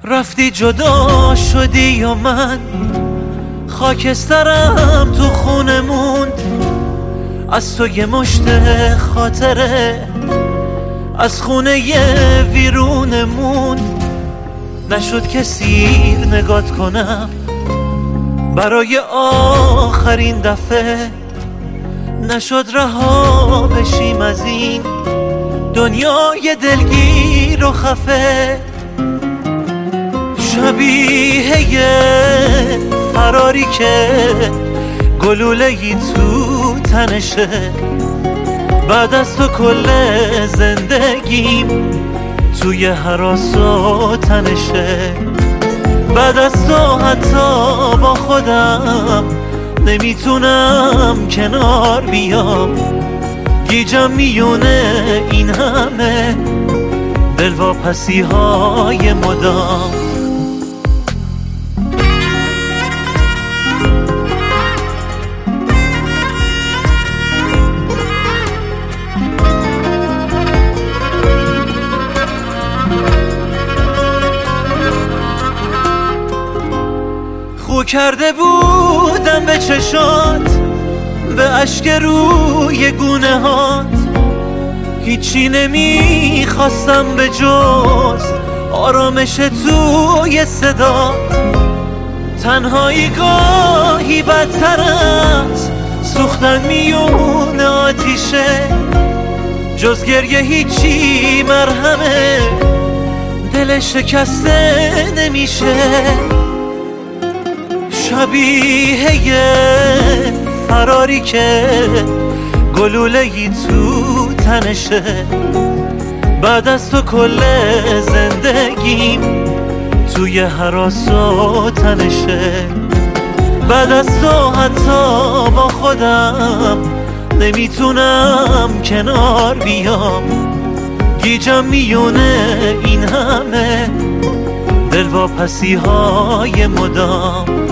رفتی جدا شدی و من خاکسترم تو خونه موند. از تو یه مشت خاطره از خونه ویرونه موند. نشد کسی نگات کنم برای آخرین دفعه، نشد رها بشیم از این دنیای دلگیر و خفه. شبیه فراری که گلوله‌ای تو تنشه، بعد از تو کل زندگیم توی هراس و تنشه. بعد از تو حتی با خودم نمیتونم کنار بیام، گیجم میونه این همه دلواپسی های مدام. خو کرده بودم به چشات، به اشک روی گونه هات، هیچی نمیخواستم به جز آرامش توی صدات. تنهایی گاهی بدتر از سوختن میون آتیشه، جز گریه هیچی مرهمه دل شکسته نمیشه. شبیه فراری که گلوله‌ای تو تنشه، بعد از تو کل زندگیم توی هراس و تنشه. بعد از تو حتی با خودم نمیتونم کنار بیام، گیجم میونه این همه دلواپسی های مدام.